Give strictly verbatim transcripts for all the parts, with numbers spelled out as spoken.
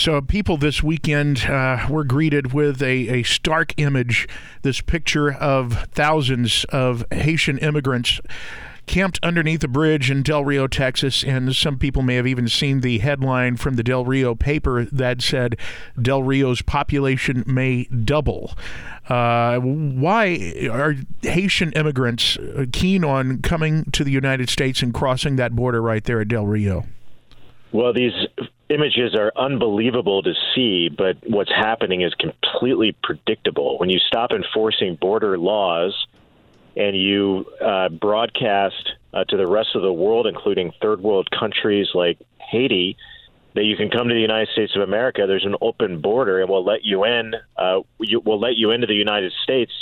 So people this weekend uh, were greeted with a, a stark image, this picture of thousands of Haitian immigrants camped underneath a bridge in Del Rio, Texas, and some people may have even seen the headline from the Del Rio paper that said Del Rio's population may double. Uh, why are Haitian immigrants keen on coming to the United States and crossing that border right there at Del Rio? Well, these images are unbelievable to see, but what's happening is completely predictable. When you stop enforcing border laws and you uh, broadcast uh, to the rest of the world, including third world countries like Haiti, that you can come to the United States of America, there's an open border, and we'll let you in. Uh, you, we'll let you into the United States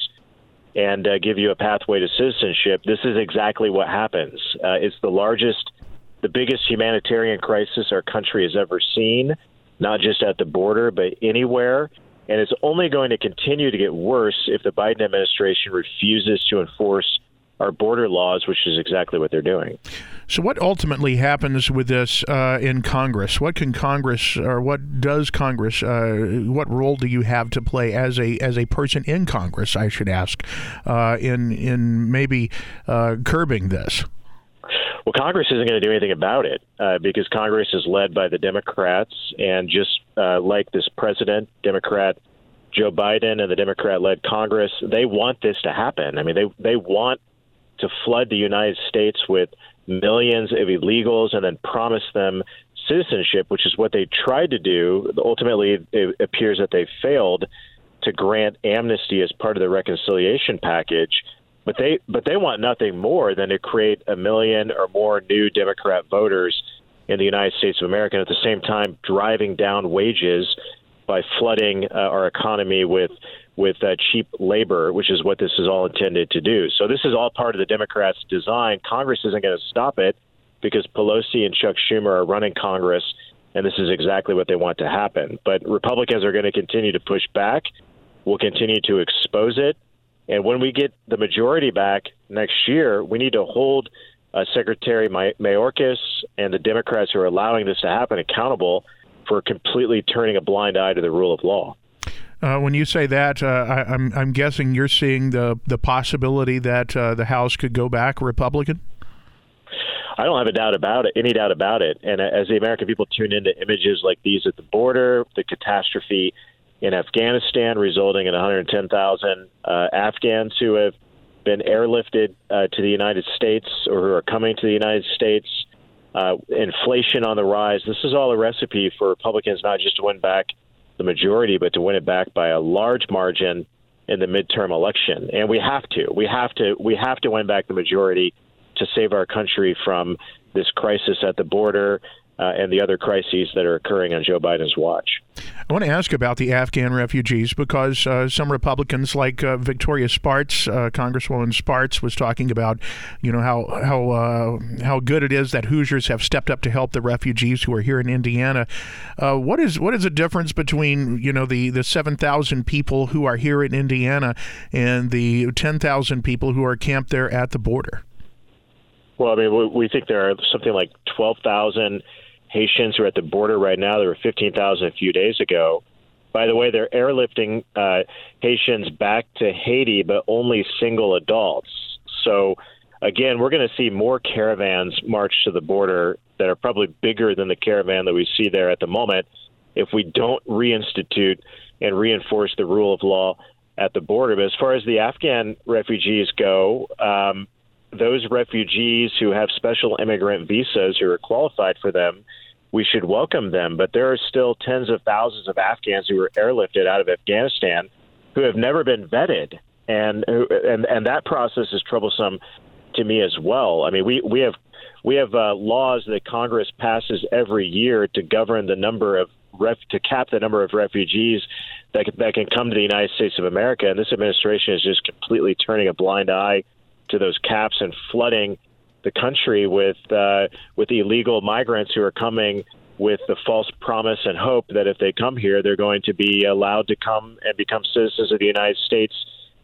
and uh, give you a pathway to citizenship. This is exactly what happens. Uh, it's the largest, the biggest humanitarian crisis our country has ever seen, not just at the border, but anywhere. And it's only going to continue to get worse if the Biden administration refuses to enforce our border laws, which is exactly what they're doing. So what ultimately happens with this uh, in Congress? What can Congress, or what does Congress, uh, what role do you have to play as a as a person in Congress, I should ask, uh, in, in maybe uh, curbing this? Well, Congress isn't going to do anything about it uh, because Congress is led by the Democrats, and just uh, like this president, Democrat Joe Biden and the Democrat-led Congress, they want this to happen. I mean, they they want to flood the United States with millions of illegals and then promise them citizenship, which is what they tried to do. Ultimately, it appears that they failed to grant amnesty as part of the reconciliation package. But they but they want nothing more than to create a million or more new Democrat voters in the United States of America, and at the same time driving down wages by flooding uh, our economy with with uh, cheap labor, which is what this is all intended to do. So this is all part of the Democrats' design. Congress isn't going to stop it because Pelosi and Chuck Schumer are running Congress, and this is exactly what they want to happen. But Republicans are going to continue to push back. We'll continue to expose it. And when we get the majority back next year, we need to hold uh, Secretary Mayorkas and the Democrats who are allowing this to happen accountable for completely turning a blind eye to the rule of law. Uh, when you say that, uh, I, I'm I'm guessing you're seeing the the possibility that uh, the House could go back Republican? I don't have a doubt about it, any doubt about it. And as the American people tune into images like these at the border, the catastrophe in Afghanistan resulting in one hundred ten thousand uh, Afghans who have been airlifted uh, to the United States or who are coming to the United States, uh, inflation on the rise. This is all a recipe for Republicans not just to win back the majority, but to win it back by a large margin in the midterm election. And we have to. We have to. We have to win back the majority to save our country from this crisis at the border uh, and the other crises that are occurring on Joe Biden's watch. I want to ask about the Afghan refugees because uh, some Republicans, like uh, Victoria Spartz, uh, Congresswoman Spartz, was talking about, you know, how how uh, how good it is that Hoosiers have stepped up to help the refugees who are here in Indiana. Uh, what is what is the difference between, you know, the the seven thousand people who are here in Indiana and the ten thousand people who are camped there at the border? Well, I mean, we think there are something like twelve thousand Haitians who are at the border right now. There were fifteen thousand a few days ago. By the way, they're airlifting uh, Haitians back to Haiti, but only single adults. So, again, we're going to see more caravans march to the border that are probably bigger than the caravan that we see there at the moment if we don't reinstitute and reinforce the rule of law at the border. But as far as the Afghan refugees go, um, those refugees who have special immigrant visas who are qualified for them, we should welcome them. But there are still tens of thousands of Afghans who were airlifted out of Afghanistan who have never been vetted. And and, and that process is troublesome to me as well. I mean, we, we have we have uh, laws that Congress passes every year to govern the number of ref, to cap the number of refugees that can, that can come to the United States of America. And this administration is just completely turning a blind eye to those caps and flooding the country with uh, with illegal migrants who are coming with the false promise and hope that if they come here, they're going to be allowed to come and become citizens of the United States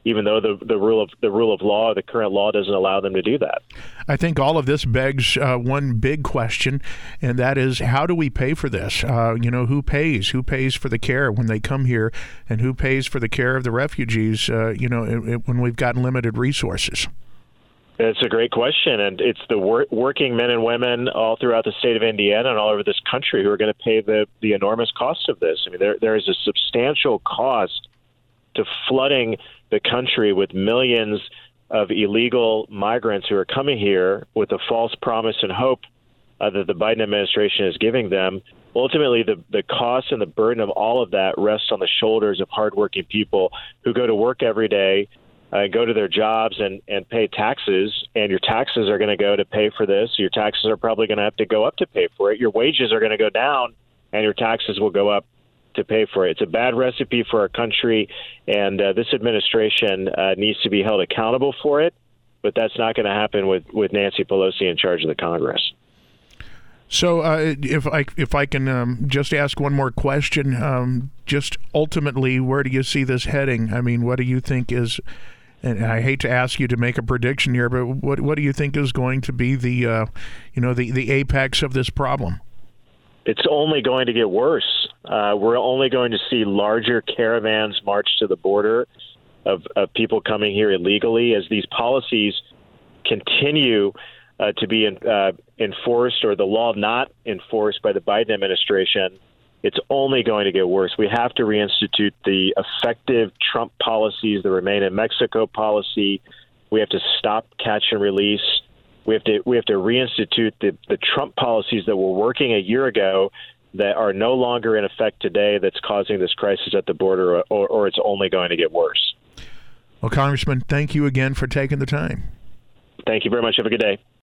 even though the the rule of the rule of law, the current law, doesn't allow them to do that. I think all of this begs uh, one big question, and that is, how do we pay for this? Uh, you know, who pays? Who pays for the care when they come here, and who pays for the care of the refugees? Uh, you know, it, it, when we've got limited resources. It's a great question, and it's the wor- working men and women all throughout the state of Indiana and all over this country who are going to pay the the enormous cost of this. I mean, there there is a substantial cost to flooding the country with millions of illegal migrants who are coming here with a false promise and hope uh, that the Biden administration is giving them. Ultimately, the, the cost and the burden of all of that rests on the shoulders of hardworking people who go to work every day, uh, go to their jobs and, and pay taxes, and your taxes are going to go to pay for this. Your taxes are probably going to have to go up to pay for it. Your wages are going to go down, and your taxes will go up to pay for it. It's a bad recipe for our country, and uh, this administration uh, needs to be held accountable for it, but that's not going to happen with, with Nancy Pelosi in charge of the Congress. So uh, if I if I can um, just ask one more question, um, just ultimately, where do you see this heading? I mean, what do you think is, and I hate to ask you to make a prediction here, but what what do you think is going to be the, uh, you know, the, the apex of this problem? It's only going to get worse. Uh, we're only going to see larger caravans march to the border of, of people coming here illegally as these policies continue uh, to be in, uh, enforced, or the law not enforced by the Biden administration. It's only going to get worse. We have to reinstitute the effective Trump policies, the Remain in Mexico policy. We have to stop catch and release. We have to we have to reinstitute the, the Trump policies that were working a year ago that are no longer in effect today, that's causing this crisis at the border, or, or it's only going to get worse. Well, Congressman, thank you again for taking the time. Thank you very much. Have a good day.